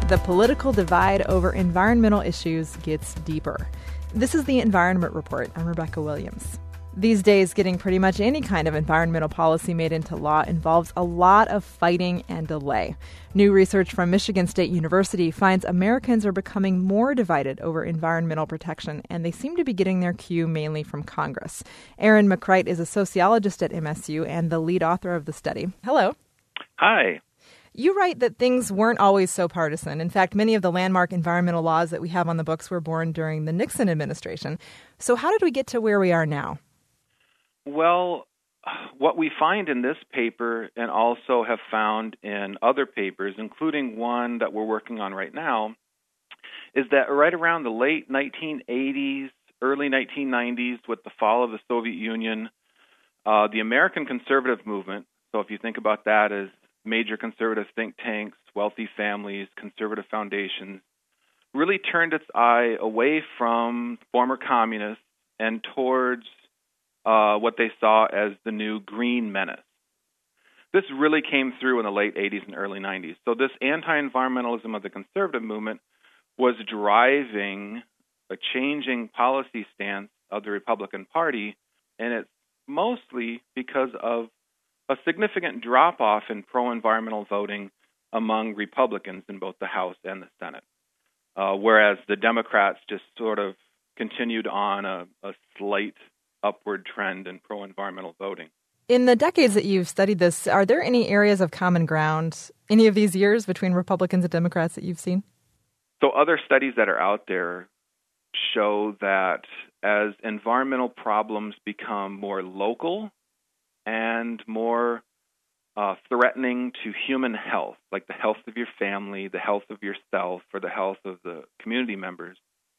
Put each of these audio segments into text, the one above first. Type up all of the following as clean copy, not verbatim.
the political divide over environmental issues gets deeper. This is the Environment Report. I'm Rebecca Williams. These days, getting pretty much any kind of environmental policy made into law involves a lot of fighting and delay. New research from Michigan State University finds Americans are becoming more divided over environmental protection, and they seem to be getting their cue mainly from Congress. Aaron McCright is a sociologist at MSU and the lead author of the study. Hello. Hi. You write that things weren't always so partisan. In fact, many of the landmark environmental laws that we have on the books were born during the Nixon administration. So how did we get to where we are now? Well, what we find in this paper and also have found in other papers, including one that we're working on right now, is that right around the late 1980s, early 1990s, with the fall of the Soviet Union, the American conservative movement, so if you think about that as major conservative think tanks, wealthy families, conservative foundations, really turned its eye away from former communists and towards what they saw as the new green menace. This really came through in the late 80s and early 90s. So this anti-environmentalism of the conservative movement was driving a changing policy stance of the Republican Party, and it's mostly because of a significant drop-off in pro-environmental voting among Republicans in both the House and the Senate, whereas the Democrats just sort of continued on a slight upward trend in pro-environmental voting. In the decades that you've studied this, are there any areas of common ground any of these years between Republicans and Democrats that you've seen? So other studies that are out there show that as environmental problems become more local and more threatening to human health, like the health of your family, the health of yourself, or the health of the community members,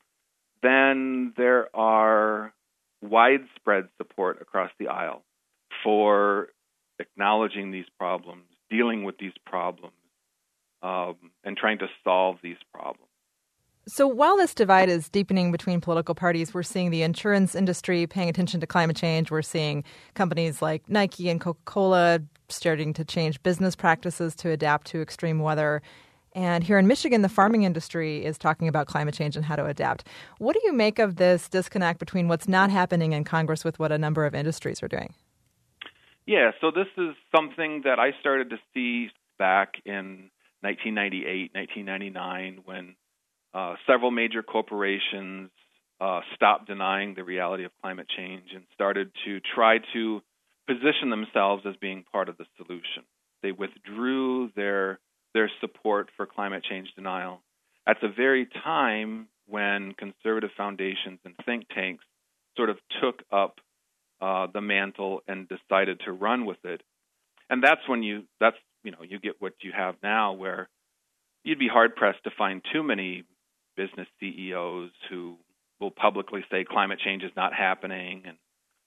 then there are widespread support across the aisle for acknowledging these problems, dealing with these problems, and trying to solve these problems. So while this divide is deepening between political parties, we're seeing the insurance industry paying attention to climate change. We're seeing companies like Nike and Coca-Cola starting to change business practices to adapt to extreme weather. And here in Michigan, the farming industry is talking about climate change and how to adapt. What do you make of this disconnect between what's not happening in Congress with what a number of industries are doing? Yeah, so this is something that I started to see back in 1998, 1999, when several major corporations stopped denying the reality of climate change and started to try to position themselves as being part of the solution. They withdrew their support for climate change denial at the very time when conservative foundations and think tanks sort of took up the mantle and decided to run with it. And that's when you get what you have now, where you'd be hard-pressed to find too many business CEOs who will publicly say climate change is not happening and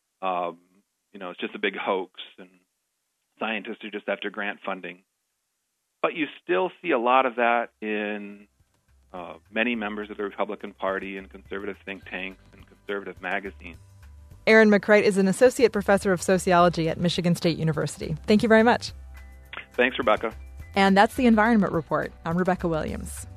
it's just a big hoax and scientists are just after grant funding. But you still see a lot of that in many members of the Republican Party and conservative think tanks and conservative magazines. Aaron McCright is an associate professor of sociology at Michigan State University. Thank you very much. Thanks, Rebecca. And that's the Environment Report. I'm Rebecca Williams.